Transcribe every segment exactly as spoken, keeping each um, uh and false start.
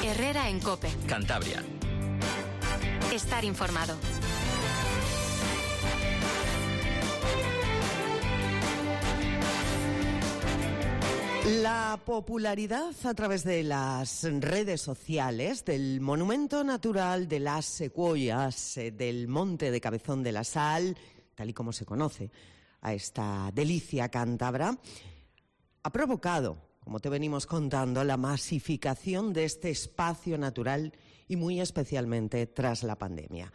Herrera en COPE. Cantabria. Estar informado. La popularidad a través de las redes sociales del monumento natural de las secuoyas eh, del Monte de Cabezón de la Sal, tal y como se conoce a esta delicia cántabra, ha provocado, como te venimos contando, la masificación de este espacio natural y muy especialmente tras la pandemia.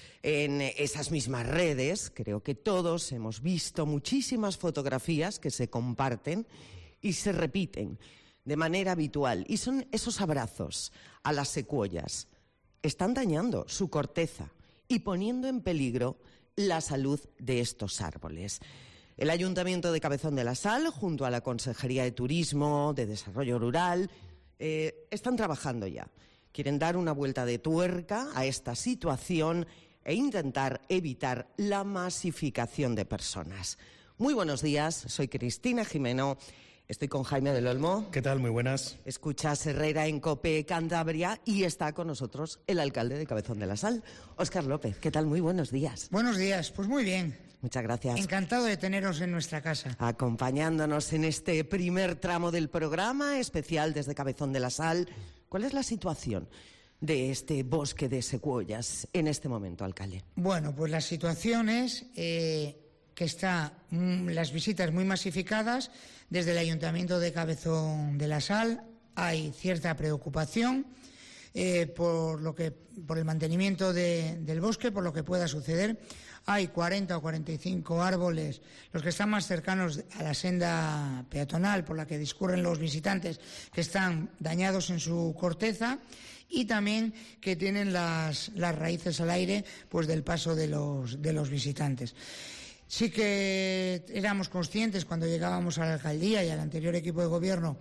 En esas mismas redes, creo que todos hemos visto muchísimas fotografías que se comparten y se repiten de manera habitual. Y son esos abrazos a las secuoyas. Están dañando su corteza y poniendo en peligro la salud de estos árboles. El Ayuntamiento de Cabezón de la Sal, junto a la Consejería de Turismo, de Desarrollo Rural, eh, están trabajando ya. Quieren dar una vuelta de tuerca a esta situación e intentar evitar la masificación de personas. Muy buenos días, soy Cristina Jimeno. Estoy con Jaime del Olmo. ¿Qué tal? Muy buenas. Escuchas Herrera en COPE Cantabria y está con nosotros el alcalde de Cabezón de la Sal, Óscar López. ¿Qué tal? Muy buenos días. Buenos días, pues muy bien. Muchas gracias. Encantado de teneros en nuestra casa. Acompañándonos en este primer tramo del programa especial desde Cabezón de la Sal. ¿Cuál es la situación de este bosque de secuoyas en este momento, alcalde? Bueno, pues la situación es eh, que están mm, las visitas muy masificadas. Desde el Ayuntamiento de Cabezón de la Sal hay cierta preocupación eh, por lo que por el mantenimiento de, del bosque, por lo que pueda suceder. Hay cuarenta o cuarenta y cinco árboles, los que están más cercanos a la senda peatonal por la que discurren los visitantes, que están dañados en su corteza y también que tienen las, las raíces al aire pues del paso de los, de los visitantes. Sí que éramos conscientes cuando llegábamos a la alcaldía y al anterior equipo de gobierno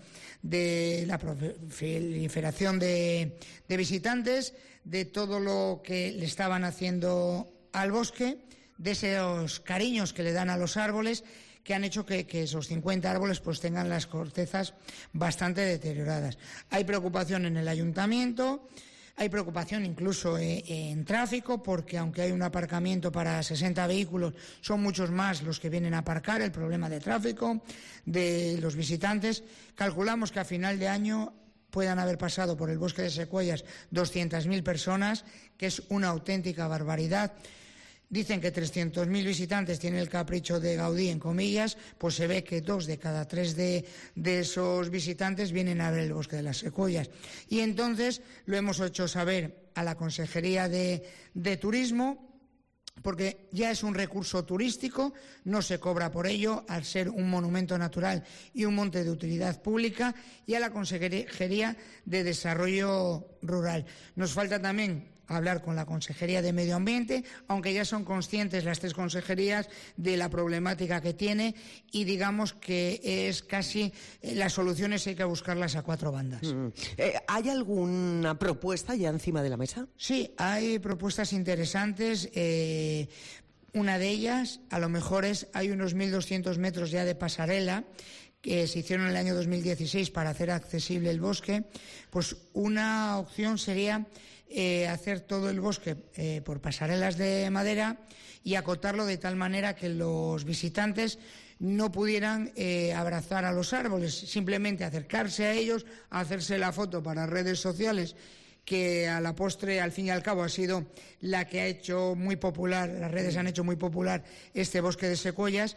de la proliferación de, de visitantes, de todo lo que le estaban haciendo al bosque, de esos cariños que le dan a los árboles, que han hecho que, que esos cincuenta árboles pues tengan las cortezas bastante deterioradas. Hay preocupación en el ayuntamiento. Hay preocupación incluso en, en tráfico, porque aunque hay un aparcamiento para sesenta vehículos, son muchos más los que vienen a aparcar. El problema de tráfico de los visitantes. Calculamos que a final de año puedan haber pasado por el bosque de secuoyas doscientas mil personas, que es una auténtica barbaridad. Dicen que trescientos mil visitantes tiene el capricho de Gaudí, en comillas, pues se ve que dos de cada tres de, de esos visitantes vienen a ver el bosque de las secuoyas. Y entonces lo hemos hecho saber a la Consejería de, de Turismo, porque ya es un recurso turístico, no se cobra por ello, al ser un monumento natural y un monte de utilidad pública, y a la Consejería de Desarrollo Rural. Nos falta también hablar con la Consejería de Medio Ambiente, aunque ya son conscientes las tres consejerías de la problemática que tiene, y digamos que es casi eh, las soluciones hay que buscarlas a cuatro bandas. Mm. Eh, ¿Hay alguna propuesta ya encima de la mesa? Sí, hay propuestas interesantes. Eh, una de ellas, a lo mejor es, hay unos mil doscientos metros ya de pasarela que se hicieron en el año dos mil dieciséis para hacer accesible el bosque. Pues una opción sería Eh, hacer todo el bosque eh, por pasarelas de madera y acotarlo de tal manera que los visitantes no pudieran eh, abrazar a los árboles, simplemente acercarse a ellos, hacerse la foto para redes sociales, que a la postre, al fin y al cabo, ha sido la que ha hecho muy popular, las redes han hecho muy popular este bosque de secuoyas.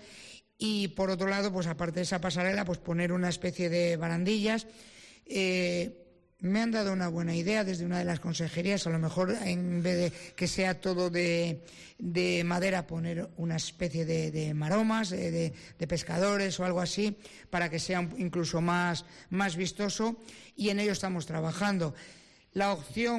Y por otro lado, pues aparte de esa pasarela, pues poner una especie de barandillas. eh, Me han dado una buena idea desde una de las consejerías, a lo mejor en vez de que sea todo de, de madera, poner una especie de, de maromas, de, de, de pescadores o algo así, para que sea incluso más, más vistoso, y en ello estamos trabajando. La opción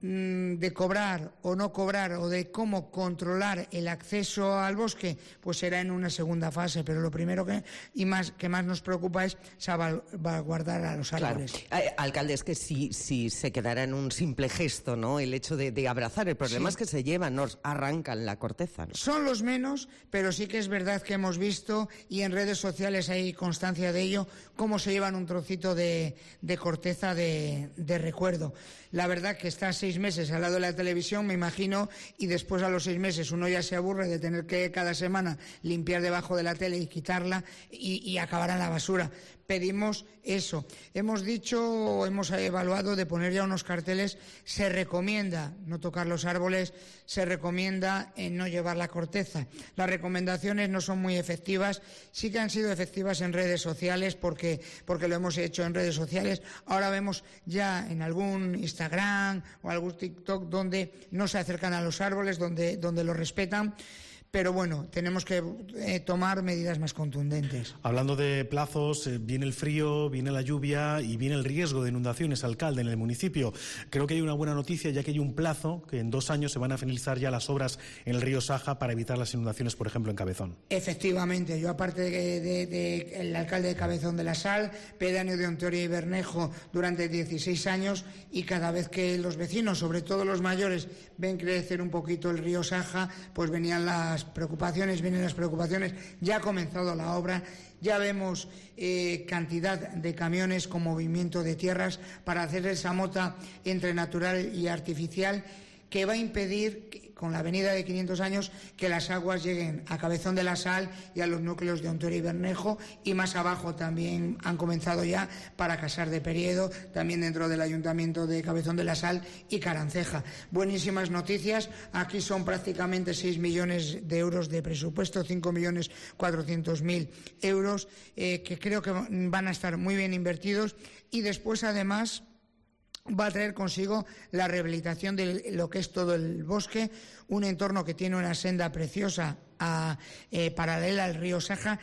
de cobrar o no cobrar o de cómo controlar el acceso al bosque, pues será en una segunda fase, pero lo primero que y más que más nos preocupa es salvaguardar a los árboles. Claro. Eh, alcalde, es que si, si se quedara en un simple gesto, ¿no?, el hecho de, de abrazar, el problema sí. es que se llevan, nos arrancan la corteza, ¿no? Son los menos, pero sí que es verdad que hemos visto, y en redes sociales hay constancia de ello, cómo se llevan un trocito de, de corteza de, de recuerdo. La verdad que está seis meses al lado de la televisión, me imagino, y después a los seis meses uno ya se aburre de tener que cada semana limpiar debajo de la tele y quitarla y, y acabar en la basura. Pedimos eso. Hemos dicho, hemos evaluado de poner ya unos carteles. Se recomienda no tocar los árboles, se recomienda eh, no llevar la corteza. Las recomendaciones no son muy efectivas, sí que han sido efectivas en redes sociales porque, porque lo hemos hecho en redes sociales. Ahora vemos ya en algún Instagram o algún TikTok donde no se acercan a los árboles, donde, donde los respetan. Pero bueno, tenemos que eh, tomar medidas más contundentes. Hablando de plazos, eh, viene el frío, viene la lluvia y viene el riesgo de inundaciones, alcalde, en el municipio. Creo que hay una buena noticia, ya que hay un plazo, que en dos años se van a finalizar ya las obras en el río Saja para evitar las inundaciones, por ejemplo, en Cabezón. Efectivamente, yo aparte de, de, de el alcalde de Cabezón de la Sal, pedáneo de Ontoria y Bernejo durante dieciséis años, y cada vez que los vecinos, sobre todo los mayores, ven crecer un poquito el río Saja, pues venían las preocupaciones, vienen las preocupaciones, ya ha comenzado la obra, ya vemos eh, cantidad de camiones con movimiento de tierras para hacer esa mota entre natural y artificial que va a impedir, que, con la avenida de quinientos años, que las aguas lleguen a Cabezón de la Sal y a los núcleos de Ontoria y Bernejo, y más abajo también han comenzado ya para Casar de Periedo, también dentro del Ayuntamiento de Cabezón de la Sal y Caranceja. Buenísimas noticias, aquí son prácticamente seis millones de euros de presupuesto, cinco millones cuatrocientos mil euros, eh, que creo que van a estar muy bien invertidos, y después además va a traer consigo la rehabilitación de lo que es todo el bosque, un entorno que tiene una senda preciosa a, eh, paralela al río Saja,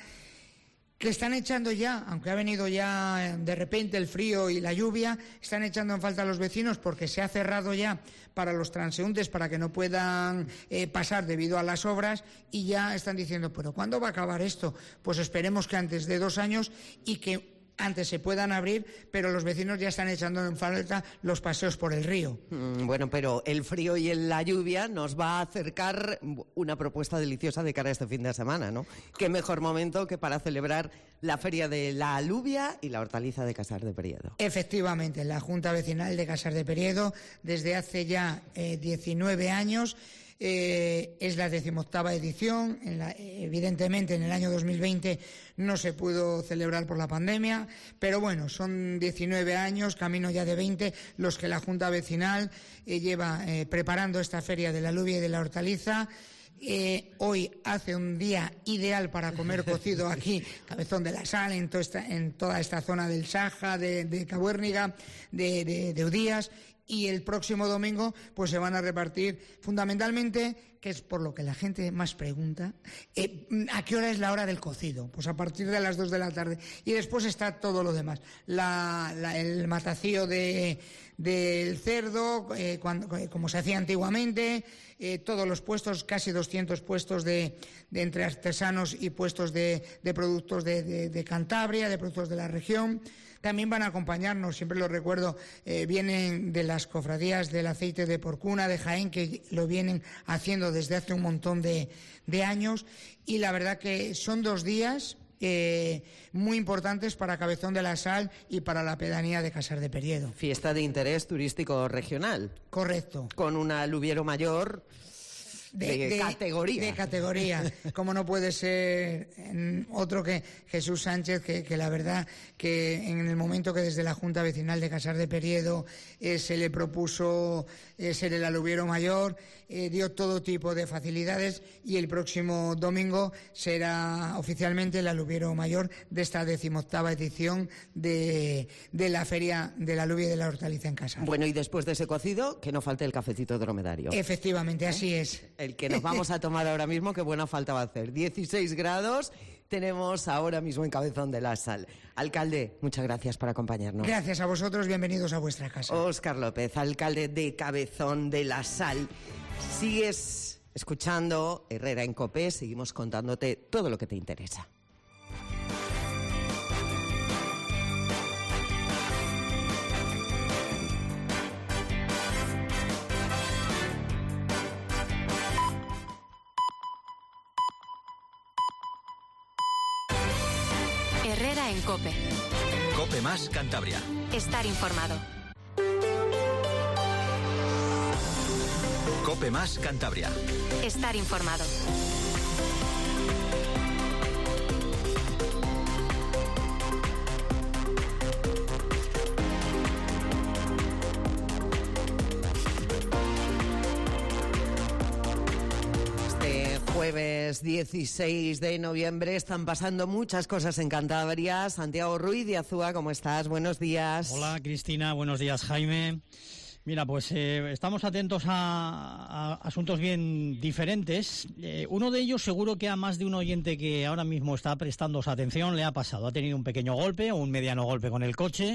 que están echando ya, aunque ha venido ya de repente el frío y la lluvia, están echando en falta a los vecinos porque se ha cerrado ya para los transeúntes para que no puedan eh, pasar debido a las obras, y ya están diciendo, pero ¿cuándo va a acabar esto? Pues esperemos que antes de dos años y que antes se puedan abrir, pero los vecinos ya están echando en falta los paseos por el río. Mm, bueno, pero el frío y la lluvia nos va a acercar una propuesta deliciosa de cara a este fin de semana, ¿no? Qué mejor momento que para celebrar la Feria de la Alubia y la Hortaliza de Casar de Periedo. Efectivamente, la Junta Vecinal de Casar de Periedo, desde hace ya eh, diecinueve años, Eh, es la decimoctava edición. En la, evidentemente en el año dos mil veinte no se pudo celebrar por la pandemia, pero bueno, son diecinueve años, camino ya de veinte, los que la Junta Vecinal eh, lleva eh, preparando esta Feria de la Alubia y de la Hortaliza. Eh, hoy hace un día ideal para comer cocido aquí, Cabezón de la Sal, en, to esta, en toda esta zona del Saja, de, de Cabuérniga, de, de, de Udías. Y el próximo domingo pues se van a repartir fundamentalmente, que es por lo que la gente más pregunta, eh, ¿a qué hora es la hora del cocido? Pues a partir de las dos de la tarde. Y después está todo lo demás. La, la, el matacío de, del cerdo, eh, cuando, como se hacía antiguamente, eh, todos los puestos, casi doscientos puestos de, de entre artesanos y puestos de, de productos de, de, de Cantabria, de productos de la región. También van a acompañarnos, siempre lo recuerdo, eh, vienen de las cofradías del aceite de porcuna de Jaén, que lo vienen haciendo desde hace un montón de, de años, y la verdad que son dos días eh, muy importantes para Cabezón de la Sal y para la pedanía de Casar de Periedo. Fiesta de interés turístico regional. Correcto. Con un aluviero mayor de, de, de categoría. De categoría, como no puede ser otro que Jesús Sánchez, que, que la verdad que en el momento que desde la Junta Vecinal de Casar de Periedo eh, se le propuso eh, ser el aluviero mayor, eh, dio todo tipo de facilidades, y el próximo domingo será oficialmente el aluviero mayor de esta decimoctava edición de, de la Feria de la Alubia y de la Hortaliza en Casar. Bueno, y después de ese cocido, que no falte el cafecito dromedario. Efectivamente, así ¿Eh? es. El que nos vamos a tomar ahora mismo, qué buena falta va a hacer. dieciséis grados, tenemos ahora mismo en Cabezón de la Sal. Alcalde, muchas gracias por acompañarnos. Gracias a vosotros, bienvenidos a vuestra casa. Óscar López, alcalde de Cabezón de la Sal. Sigues escuchando Herrera en COPE, seguimos contándote todo lo que te interesa. Herrera en COPE. COPE más Cantabria. Estar informado. COPE más Cantabria. Estar informado. Jueves dieciséis de noviembre, están pasando muchas cosas en Cantabria. Santiago Ruiz de Azúa, ¿cómo estás? Buenos días. Hola, Cristina, buenos días, Jaime. Mira, pues eh, estamos atentos a, a asuntos bien diferentes. Eh, uno de ellos seguro que a más de un oyente que ahora mismo está prestando su atención le ha pasado. Ha tenido un pequeño golpe o un mediano golpe con el coche.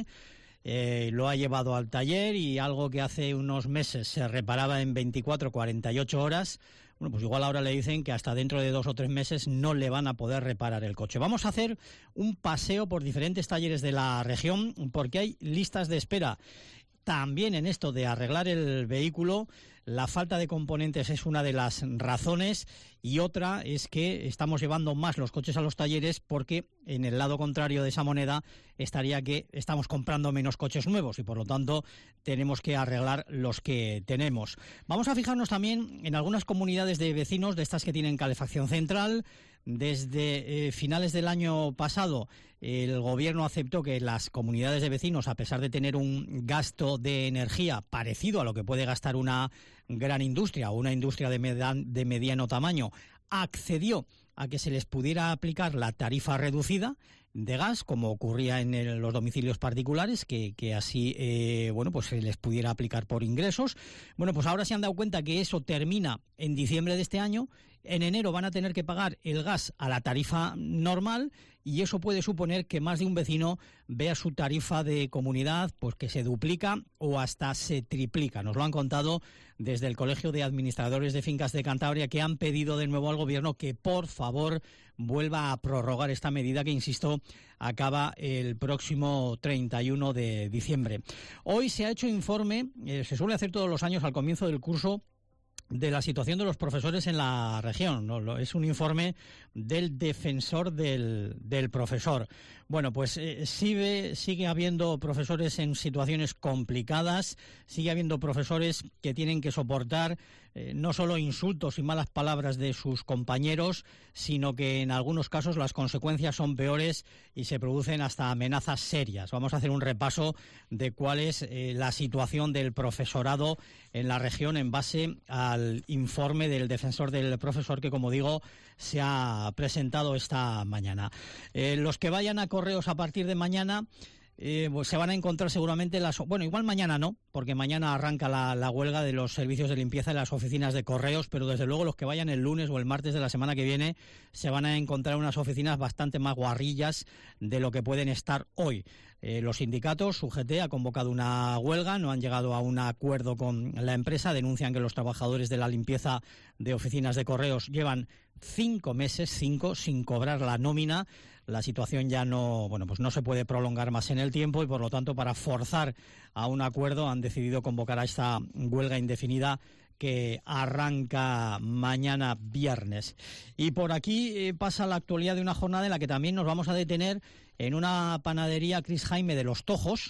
Eh, lo ha llevado al taller y algo que hace unos meses se reparaba en veinticuatro, cuarenta y ocho horas, bueno, pues igual ahora le dicen que hasta dentro de dos o tres meses no le van a poder reparar el coche. Vamos a hacer un paseo por diferentes talleres de la región porque hay listas de espera. También en esto de arreglar el vehículo, la falta de componentes es una de las razones y otra es que estamos llevando más los coches a los talleres porque en el lado contrario de esa moneda estaría que estamos comprando menos coches nuevos y por lo tanto tenemos que arreglar los que tenemos. Vamos a fijarnos también en algunas comunidades de vecinos de estas que tienen calefacción central. Desde eh, finales del año pasado el gobierno aceptó que las comunidades de vecinos, a pesar de tener un gasto de energía parecido a lo que puede gastar una gran industria o una industria de, medan, de mediano tamaño, accedió a que se les pudiera aplicar la tarifa reducida de gas, como ocurría en el, los domicilios particulares, que, que así eh, bueno, pues se les pudiera aplicar por ingresos. Bueno, pues ahora se han dado cuenta que eso termina en diciembre de este año. En enero van a tener que pagar el gas a la tarifa normal y eso puede suponer que más de un vecino vea su tarifa de comunidad pues que se duplica o hasta se triplica. Nos lo han contado desde el Colegio de Administradores de Fincas de Cantabria, que han pedido de nuevo al Gobierno que por favor vuelva a prorrogar esta medida que, insisto, acaba el próximo treinta y uno de diciembre. Hoy se ha hecho informe, eh, se suele hacer todos los años al comienzo del curso, de la situación de los profesores en la región, ¿no? Es un informe del defensor del, del profesor. Bueno, pues eh, sigue, sigue habiendo profesores en situaciones complicadas, sigue habiendo profesores que tienen que soportar eh, no solo insultos y malas palabras de sus compañeros, sino que en algunos casos las consecuencias son peores y se producen hasta amenazas serias. Vamos a hacer un repaso de cuál es eh, la situación del profesorado en la región en base al informe del defensor del profesor que, como digo, se ha presentado esta mañana. Eh, los que vayan a Correos a partir de mañana eh, pues se van a encontrar seguramente las... Bueno, igual mañana no, porque mañana arranca la, la huelga de los servicios de limpieza en las oficinas de Correos, pero desde luego los que vayan el lunes o el martes de la semana que viene se van a encontrar unas oficinas bastante más guarrillas de lo que pueden estar hoy. Eh, los sindicatos, U G T, ha convocado una huelga, no han llegado a un acuerdo con la empresa, denuncian que los trabajadores de la limpieza de oficinas de Correos llevan cinco meses, cinco, sin cobrar la nómina. La situación ya no, bueno, pues no se puede prolongar más en el tiempo y por lo tanto para forzar a un acuerdo han decidido convocar a esta huelga indefinida que arranca mañana viernes. Y por aquí eh, pasa la actualidad de una jornada en la que también nos vamos a detener en una panadería Cris Jaime de Los Tojos.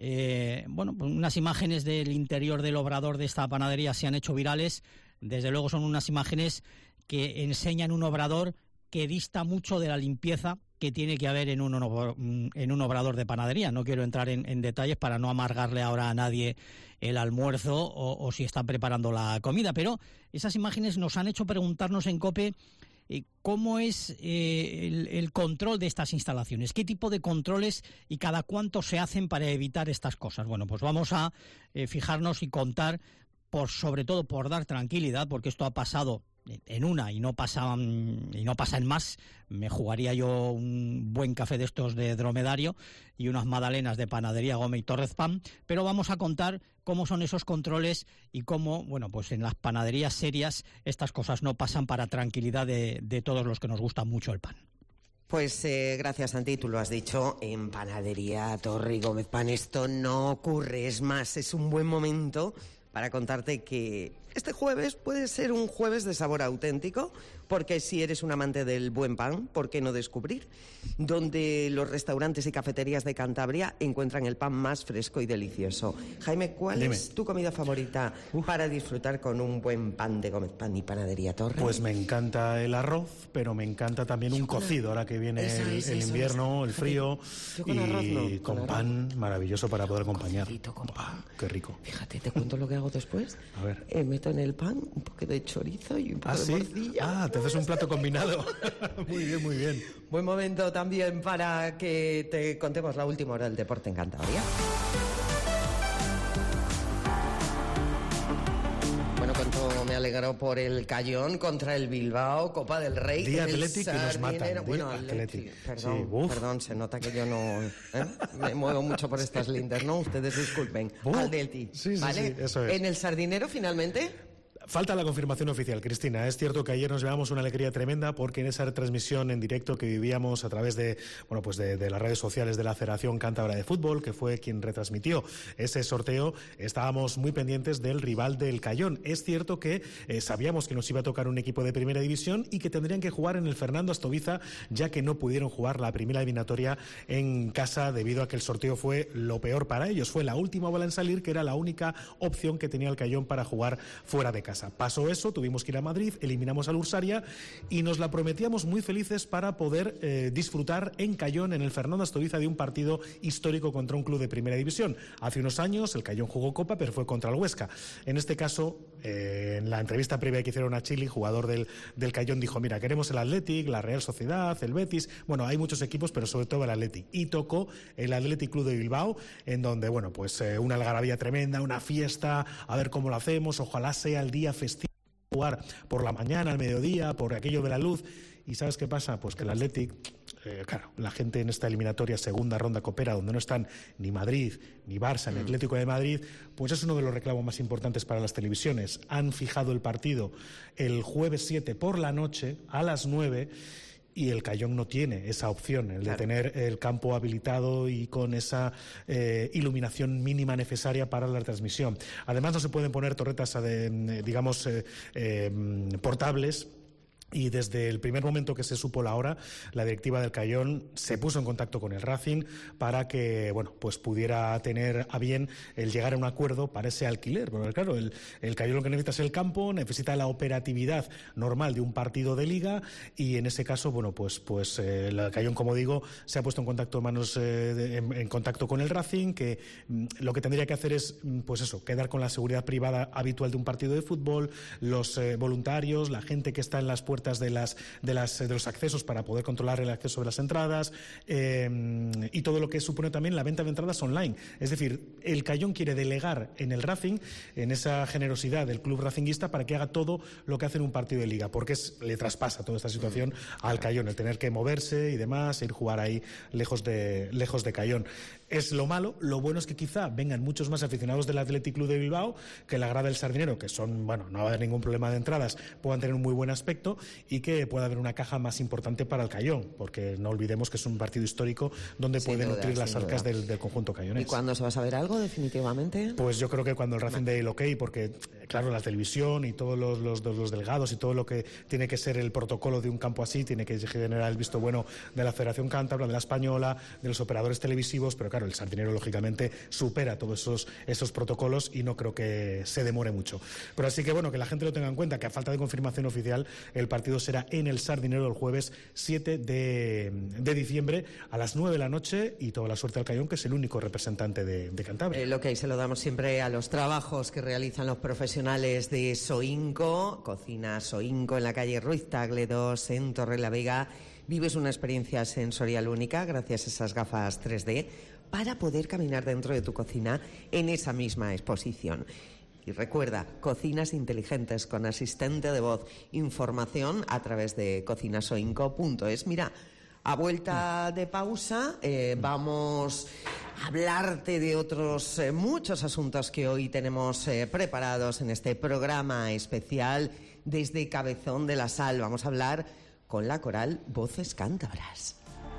Eh, bueno, pues unas imágenes del interior del obrador de esta panadería se han hecho virales. Desde luego son unas imágenes que enseñan un obrador que dista mucho de la limpieza que tiene que haber en un, en un obrador de panadería. No quiero entrar en, en detalles para no amargarle ahora a nadie el almuerzo o, o si están preparando la comida, pero esas imágenes nos han hecho preguntarnos en COPE eh, cómo es eh, el, el control de estas instalaciones, qué tipo de controles y cada cuánto se hacen para evitar estas cosas. Bueno, pues vamos a eh, fijarnos y contar, por sobre todo por dar tranquilidad, porque esto ha pasado en una y no pasan y no pasan más, me jugaría yo un buen café de estos de dromedario y unas magdalenas de panadería Gómez y Torrez Pan, pero vamos a contar cómo son esos controles y cómo, bueno, pues en las panaderías serias estas cosas no pasan, para tranquilidad de, de todos los que nos gusta mucho el pan. Pues eh, gracias, Santi, tú lo has dicho, en Panadería Torre y Gómez Pan esto no ocurre. Es más, es un buen momento para contarte que este jueves puede ser un jueves de sabor auténtico, porque si eres un amante del buen pan, ¿por qué no descubrir? Donde los restaurantes y cafeterías de Cantabria encuentran el pan más fresco y delicioso. Jaime, ¿cuál Dime. es tu comida favorita Uf. para disfrutar con un buen pan de Gómez Pan y Panadería Torre? Pues me encanta el arroz, pero me encanta también un cocido, ahora que viene Esa, el, esa, el esa, invierno, esa. el frío, Yo con y arroz no, con, con pan arroz. maravilloso para poder acompañar. Cocidito con pan. Qué rico. Fíjate, te cuento lo que hago después. A ver. Eh, meto en el pan un poquito de chorizo y un poco ¿Ah, de sí? morcilla. Ah, te haces un plato combinado. Muy bien, muy bien. Buen momento también para que te contemos la última hora del deporte en Cantabria. Bueno, cuánto me alegró por el Cayón contra el Bilbao, Copa del Rey. Día en el Athletic que nos matan. Sardinero. Bueno, Día Athletic. Athletic. Perdón, Sí, uf. perdón, se nota que yo no ¿eh? me muevo mucho por estas lindes, ¿no? Ustedes disculpen. Uf. Athletic, Sí, sí, ¿vale? sí, eso es. En el Sardinero, finalmente... Falta la confirmación oficial, Cristina. Es cierto que ayer nos llevamos una alegría tremenda porque en esa retransmisión en directo que vivíamos a través de, bueno, pues de, de las redes sociales de la Federación Cántabra de Fútbol, que fue quien retransmitió ese sorteo, estábamos muy pendientes del rival del Cayón. Es cierto que eh, sabíamos que nos iba a tocar un equipo de primera división y que tendrían que jugar en el Fernando Astoviza, ya que no pudieron jugar la primera eliminatoria en casa debido a que el sorteo fue lo peor para ellos. Fue la última bola en salir, que era la única opción que tenía el Cayón para jugar fuera de casa. Pasó eso, tuvimos que ir a Madrid, eliminamos al Ursaria y nos la prometíamos muy felices para poder eh, disfrutar en Cayón, en el Fernando Astoviza, de un partido histórico contra un club de primera división. Hace unos años el Cayón jugó Copa, pero fue contra el Huesca. En este caso, eh, en la entrevista previa que hicieron a Chili, jugador del, del Cayón, dijo: mira, queremos el Athletic, la Real Sociedad, el Betis, bueno, hay muchos equipos, pero sobre todo el Athletic. Y tocó el Athletic Club de Bilbao, en donde, bueno, pues eh, una algarabía tremenda, una fiesta, a ver cómo lo hacemos, ojalá sea el día festivo, jugar por la mañana, al mediodía, por aquello de la luz. ¿Y sabes qué pasa? Pues que el Athletic, eh, claro, la gente en esta eliminatoria segunda ronda copera, donde no están ni Madrid, ni Barça, ni Atlético de Madrid, pues es uno de los reclamos más importantes para las televisiones. Han fijado el partido el jueves siete por la noche, a las nueve, y el Cayón no tiene esa opción, el de claro. tener el campo habilitado y con esa eh, iluminación mínima necesaria para la transmisión. Además, no se pueden poner torretas, de, digamos, eh, eh, portables. Y desde el primer momento que se supo la hora, la directiva del Cayón se puso en contacto con el Racing para que, bueno, pues pudiera tener a bien el llegar a un acuerdo para ese alquiler. Porque claro, el, el Cayón lo que necesita es el campo, necesita la operatividad normal de un partido de liga, y en ese caso, bueno, pues, pues eh, el Cayón, como digo, se ha puesto en contacto manos eh, de, en, en contacto con el Racing, que mm, lo que tendría que hacer es, pues eso, quedar con la seguridad privada habitual de un partido de fútbol, los eh, voluntarios, la gente que está en las puertas de las de las de los accesos para poder controlar el acceso de las entradas, eh, y todo lo que supone también la venta de entradas online. Es decir, el Cayón quiere delegar en el Racing, en esa generosidad del club racinguista, para que haga todo lo que hace en un partido de liga, porque es, le traspasa toda esta situación al Cayón, el tener que moverse y demás, ir a jugar ahí lejos de lejos de Cayón. Es lo malo. Lo bueno es que quizá vengan muchos más aficionados del Athletic Club de Bilbao, que la grada del Sardinero, que son, bueno, no va a haber ningún problema de entradas, puedan tener un muy buen aspecto, y que pueda haber una caja más importante para el Cayón, porque no olvidemos que es un partido histórico donde sin puede duda, nutrir las arcas del, del conjunto cayonés. ¿Y cuándo se va a saber algo definitivamente? Pues yo creo que cuando el Racing dé el ok, porque claro, la televisión y todos los, los, los delegados y todo lo que tiene que ser el protocolo de un campo así, tiene que generar el visto bueno de la Federación Cántabra, de la Española, de los operadores televisivos, pero claro, el Sardinero lógicamente supera todos esos, esos protocolos y no creo que se demore mucho. Pero así que bueno, que la gente lo tenga en cuenta, que a falta de confirmación oficial, el partido será en el Sardinero el jueves siete de, de diciembre a las nueve de la noche, y toda la suerte al Cayón, que es el único representante de, de Cantabria. Eh, lo que se lo damos siempre a los trabajos que realizan los profesionales de Soinco, Cocina Soinco, en la calle Ruiz Tagle dos, en Torrelavega. Vives una experiencia sensorial única gracias a esas gafas tres D para poder caminar dentro de tu cocina en esa misma exposición. Y recuerda, cocinas inteligentes con asistente de voz. Información a través de cocinasoinco punto es. Mira, a vuelta de pausa eh, vamos a hablarte de otros eh, muchos asuntos que hoy tenemos eh, preparados en este programa especial desde Cabezón de la Sal. Vamos a hablar con la coral Voces Cántabras.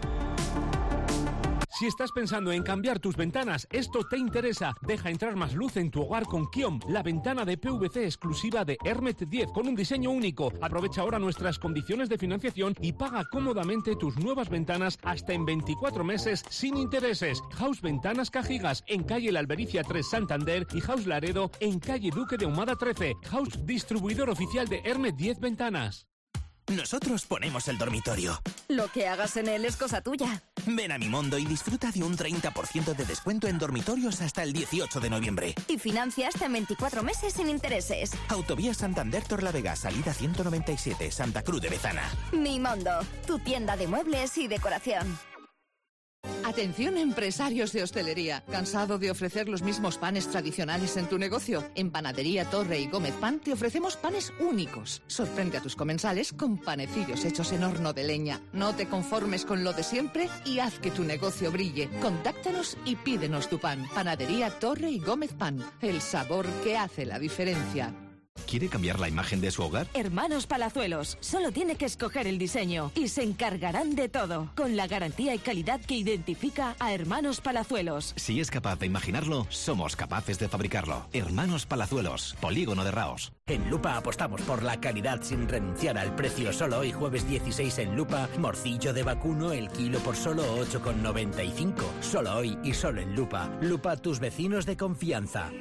Si estás pensando en cambiar tus ventanas, esto te interesa. Deja entrar más luz en tu hogar con Kiom, la ventana de P V C exclusiva de Hermet diez con un diseño único. Aprovecha ahora nuestras condiciones de financiación y paga cómodamente tus nuevas ventanas hasta en veinticuatro meses sin intereses. House Ventanas Cajigas en calle La Albericia tres Santander y House Laredo en calle Duque de Ahumada trece. House distribuidor oficial de Hermet diez Ventanas. Nosotros ponemos el dormitorio. Lo que hagas en él es cosa tuya. Ven a Mimondo y disfruta de un treinta por ciento de descuento en dormitorios hasta el dieciocho de noviembre. Y financia hasta en veinticuatro meses sin intereses. Autovía Santander Torlavega, salida ciento noventa y siete, Santa Cruz de Bezana. Mimondo, tu tienda de muebles y decoración. Atención empresarios de hostelería. ¿Cansado de ofrecer los mismos panes tradicionales en tu negocio? En Panadería Torre y Gómez Pan te ofrecemos panes únicos. Sorprende a tus comensales con panecillos hechos en horno de leña. No te conformes con lo de siempre y haz que tu negocio brille. Contáctanos y pídenos tu pan. Panadería Torre y Gómez Pan. El sabor que hace la diferencia. ¿Quiere cambiar la imagen de su hogar? Hermanos Palazuelos. Solo tiene que escoger el diseño y se encargarán de todo, con la garantía y calidad que identifica a Hermanos Palazuelos. Si es capaz de imaginarlo, somos capaces de fabricarlo. Hermanos Palazuelos, Polígono de Raos. En Lupa apostamos por la calidad sin renunciar al precio. Solo hoy, jueves dieciséis en Lupa, morcillo de vacuno, el kilo por solo ocho con noventa y cinco. Solo hoy y solo en Lupa. Lupa, tus vecinos de confianza.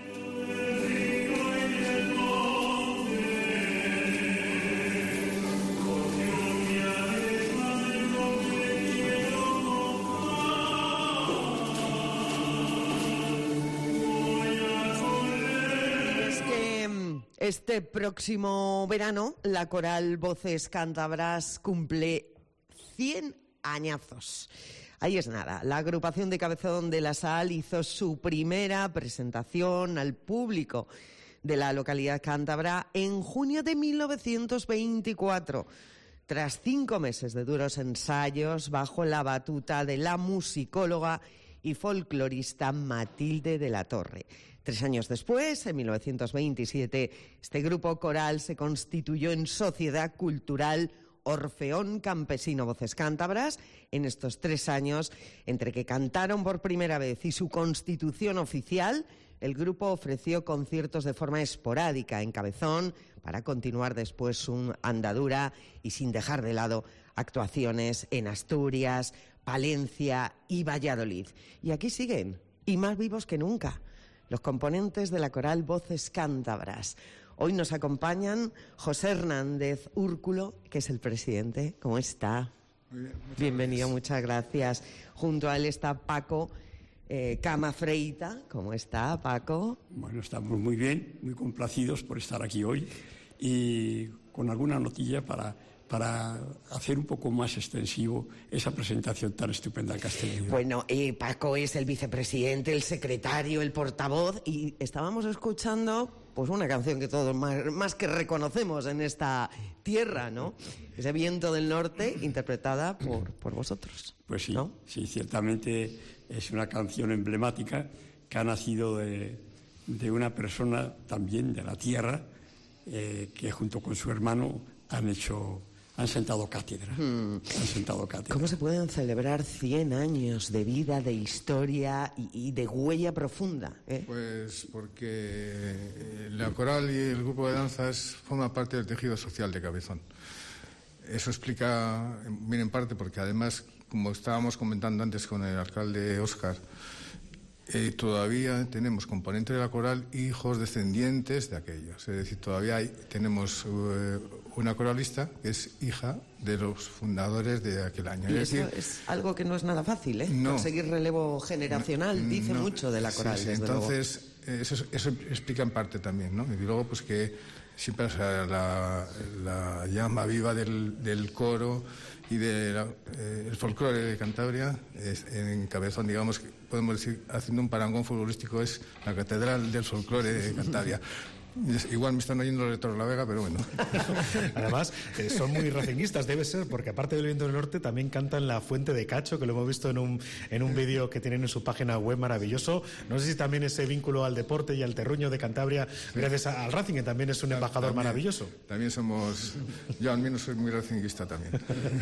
Este próximo verano, la coral Voces Cántabras cumple cien añazos. Ahí es nada, la agrupación de Cabezón de la Sal hizo su primera presentación al público de la localidad cántabra en junio de mil novecientos veinticuatro. Tras cinco meses de duros ensayos, bajo la batuta de la musicóloga y folclorista Matilde de la Torre. Tres años después, en mil novecientos veintisiete, este grupo coral se constituyó en Sociedad Cultural Orfeón Campesino Voces Cántabras. En estos tres años, entre que cantaron por primera vez y su constitución oficial, el grupo ofreció conciertos de forma esporádica en Cabezón para continuar después su andadura y sin dejar de lado actuaciones en Asturias, Palencia y Valladolid. Y aquí siguen, y más vivos que nunca, los componentes de la coral Voces Cántabras. Hoy nos acompañan José Hernández Úrculo, que es el presidente. ¿Cómo está? Muy bien, muchas Bienvenido, gracias. muchas gracias. Junto a él está Paco eh, Camafreita. ¿Cómo está, Paco? Bueno, estamos muy bien, muy complacidos por estar aquí hoy y con alguna notilla para, para hacer un poco más extensivo esa presentación tan estupenda que has tenido. Bueno, eh, Paco es el vicepresidente, el secretario, el portavoz, y estábamos escuchando pues una canción que todos más, más que reconocemos en esta tierra, ¿no? Ese Viento del Norte, interpretada por, por vosotros. Pues sí, ¿no? sí, ciertamente es una canción emblemática que ha nacido de, de una persona también de la tierra, eh, que junto con su hermano han hecho... Han sentado cátedra. Hmm. Han sentado cátedra. ¿Cómo se pueden celebrar cien años de vida, de historia y, y de huella profunda? ¿eh? Pues porque la coral y el grupo de danzas forman parte del tejido social de Cabezón. Eso explica, bien en parte, porque además, como estábamos comentando antes con el alcalde Óscar, eh, todavía tenemos componentes de la coral hijos descendientes de aquellos. Es decir, todavía hay, tenemos eh, una coralista que es hija de los fundadores de aquel año. Y es eso decir, es algo que no es nada fácil, ¿eh? No. Conseguir relevo generacional, no, dice no, mucho de la coral, sí, sí, desde entonces, luego. Eso, eso explica en parte también, ¿no? Y luego, pues que siempre, o sea, la, la llama viva del, del coro y del eh, folclore de Cantabria, es, en Cabezón, digamos, que podemos decir, haciendo un parangón futbolístico, es la Catedral del Folclore de Cantabria. Igual me están oyendo los de Torrelavega, pero bueno. Además, eh, son muy racinguistas, debe ser, porque aparte del Viento del Norte también cantan La Fuente de Cacho, que lo hemos visto en un, en un vídeo que tienen en su página web maravilloso. No sé si también ese vínculo al deporte y al terruño de Cantabria, sí, gracias a, al Racing, que también es un embajador también, maravilloso. También somos... Yo al menos soy muy racinguista también.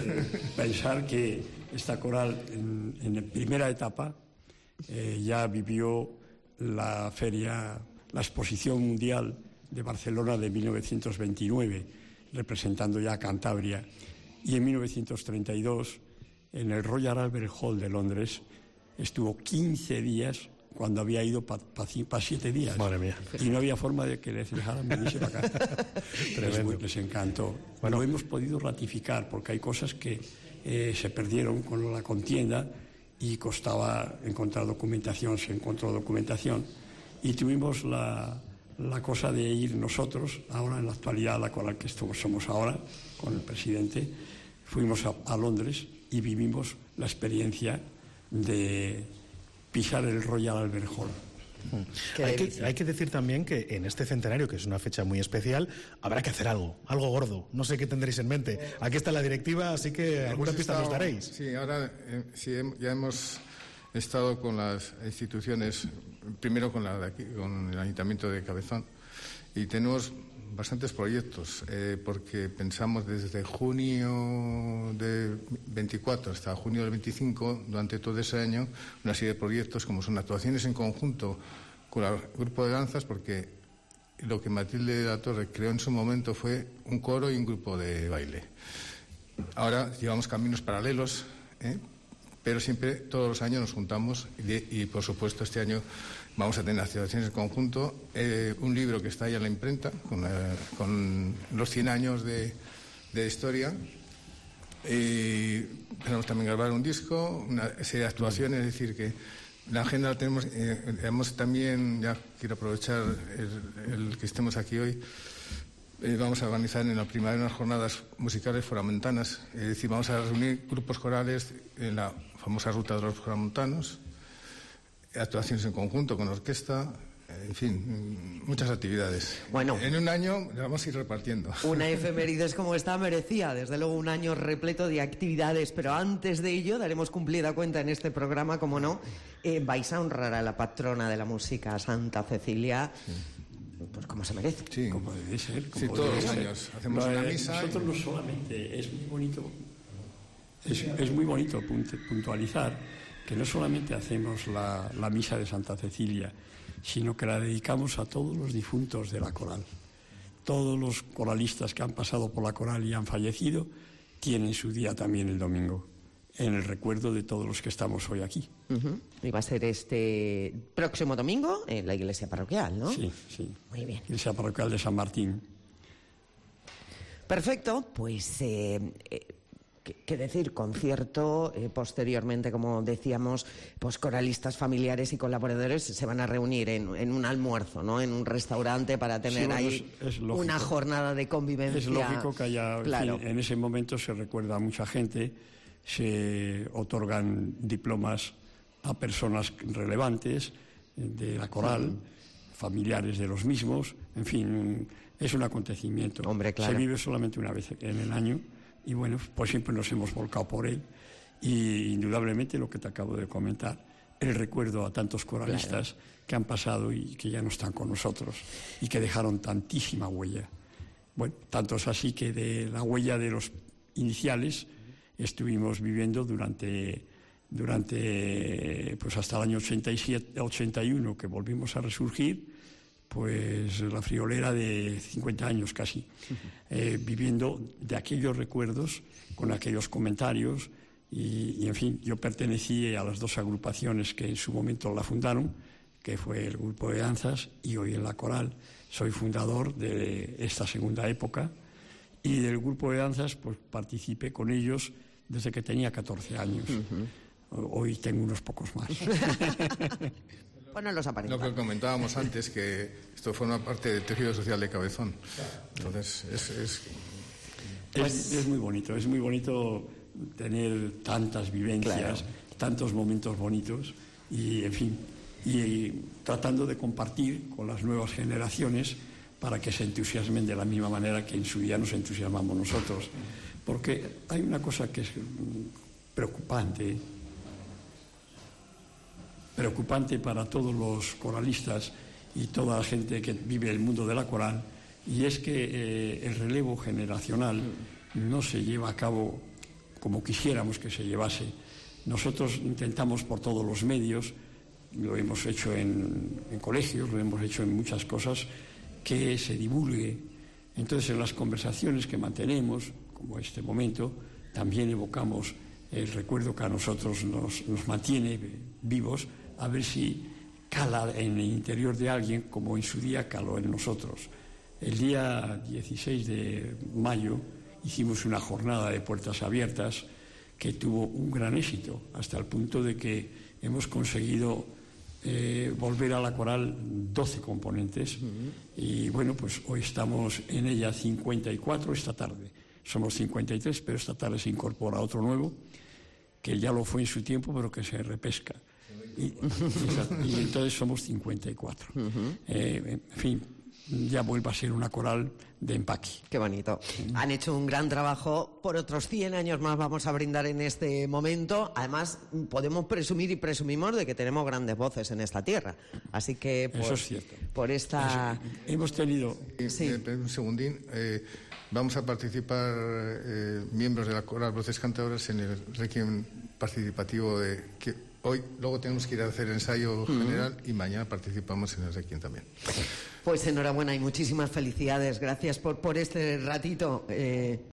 Pensar que esta coral, en, en primera etapa, eh, ya vivió la feria... la exposición mundial de Barcelona de mil novecientos veintinueve, representando ya a Cantabria, y en mil novecientos treinta y dos, en el Royal Albert Hall de Londres, estuvo quince días cuando había ido para pa, pa siete días. Madre mía. Y no había forma de que les dejaran venirse para acá. les, les encantó. Bueno, lo hemos podido ratificar, porque hay cosas que eh, se perdieron con la contienda y costaba encontrar documentación, se encontró documentación. Y tuvimos la, la cosa de ir nosotros, ahora en la actualidad, la coral que somos ahora, con el presidente, fuimos a, a Londres y vivimos la experiencia de pisar el Royal Albert Hall. Hay que, hay que decir también que en este centenario, que es una fecha muy especial, habrá que hacer algo, algo gordo. No sé qué tendréis en mente. Aquí está la directiva, así que hemos alguna pista estado, nos daréis. Sí, ahora eh, sí, ya hemos estado con las instituciones, primero con, la de aquí, con el Ayuntamiento de Cabezón, y tenemos bastantes proyectos, eh, porque pensamos desde junio de veinticuatro hasta junio del veinticinco, durante todo ese año, una serie de proyectos como son actuaciones en conjunto con el grupo de danzas, porque lo que Matilde de la Torre creó en su momento fue un coro y un grupo de baile. Ahora llevamos caminos paralelos, ¿eh? pero siempre, todos los años nos juntamos y, de, y por supuesto, este año vamos a tener actuaciones en conjunto, eh, un libro que está ahí en la imprenta, con, eh, con los cien años de, de historia, y tenemos también grabar un disco, una serie de actuaciones, es decir, que la agenda la tenemos, eh, hemos también, ya quiero aprovechar el, el que estemos aquí hoy, eh, vamos a organizar en la primavera unas jornadas musicales foramontanas, es decir, vamos a reunir grupos corales en la famosa Ruta de los Foramontanos, actuaciones en conjunto con orquesta, en fin, muchas actividades. Bueno, en un año le vamos a ir repartiendo. Una efemérides como esta merecía, desde luego, un año repleto de actividades, pero antes de ello daremos cumplida cuenta en este programa, como no, eh, vais a honrar a la patrona de la música, Santa Cecilia. Sí. Pues como se merece. Sí, como debe ser. Como sí, todos los ser. años hacemos no, una eh, misa. Nosotros y... no solamente, es muy bonito, es, es muy bonito puntualizar que no solamente hacemos la, la misa de Santa Cecilia, sino que la dedicamos a todos los difuntos de la coral. Todos los coralistas que han pasado por la coral y han fallecido tienen su día también el domingo, en el recuerdo de todos los que estamos hoy aquí. Uh-huh. Y va a ser este próximo domingo en la iglesia parroquial, ¿no? Sí, sí. Muy bien. Iglesia parroquial de San Martín. Perfecto, pues eh, eh, ¿qué, qué decir? Concierto, eh, posteriormente, como decíamos, pues coralistas familiares y colaboradores se van a reunir en, en un almuerzo, ¿no? En un restaurante para tener sí, bueno, ahí es, es una jornada de convivencia. Es lógico que haya, claro. en, fin, en ese momento se recuerda a mucha gente, se otorgan diplomas a personas relevantes de la coral, sí. familiares de los mismos, en fin, es un acontecimiento. Hombre, claro. Se vive solamente una vez en el año y bueno, pues siempre nos hemos volcado por él y indudablemente lo que te acabo de comentar, el recuerdo a tantos coralistas claro. que han pasado y que ya no están con nosotros y que dejaron tantísima huella. Bueno, tanto es así que de la huella de los iniciales estuvimos viviendo durante, durante pues hasta el año ochenta y siete, ochenta y uno, que volvimos a resurgir, pues la friolera de cincuenta años casi, eh, viviendo de aquellos recuerdos, con aquellos comentarios, y, y en fin, yo pertenecí a las dos agrupaciones que en su momento la fundaron, que fue el grupo de danzas, y hoy en la coral soy fundador de esta segunda época, y del grupo de danzas pues participé con ellos desde que tenía catorce años. Uh-huh. Hoy tengo unos pocos más. Bueno, los aparentan. Lo que comentábamos antes, que esto forma parte del tejido social de Cabezón. Entonces, es... Es, pues... es, es muy bonito, es muy bonito tener tantas vivencias, claro. tantos momentos bonitos y en fin, y, y tratando de compartir con las nuevas generaciones para que se entusiasmen de la misma manera que en su día nos entusiasmamos nosotros. Porque hay una cosa que es preocupante, preocupante para todos los coralistas y toda la gente que vive el mundo de la coral, y es que eh, el relevo generacional no se lleva a cabo como quisiéramos que se llevase. Nosotros intentamos por todos los medios, lo hemos hecho en, en colegios, lo hemos hecho en muchas cosas, que se divulgue. Entonces, en las conversaciones que mantenemos, como este momento, también evocamos el recuerdo que a nosotros nos, nos mantiene vivos, a ver si cala en el interior de alguien como en su día caló en nosotros. El día dieciséis de mayo hicimos una jornada de puertas abiertas que tuvo un gran éxito, hasta el punto de que hemos conseguido eh, volver a la coral doce componentes. Uh-huh. Y bueno, pues hoy estamos en ella cincuenta y cuatro, esta tarde somos cincuenta y tres, pero esta tarde se incorpora otro nuevo, que ya lo fue en su tiempo, pero que se repesca. Y, y entonces somos cincuenta y cuatro. Uh-huh. eh, en fin, ya vuelve a ser una coral de empaque. Qué bonito. Han hecho un gran trabajo. Por otros cien años más vamos a brindar en este momento. Además, podemos presumir y presumimos de que tenemos grandes voces en esta tierra. Así que por, eso es cierto. Por esta... Eso, hemos tenido... Sí. Eh, un segundín. Eh, vamos a participar eh, miembros de la coral Voces Cantadoras en el requiem participativo de... que hoy, luego tenemos que ir a hacer ensayo general uh-huh. y mañana participamos en el requiem también. Pues enhorabuena y muchísimas felicidades. Gracias por, por este ratito. Eh,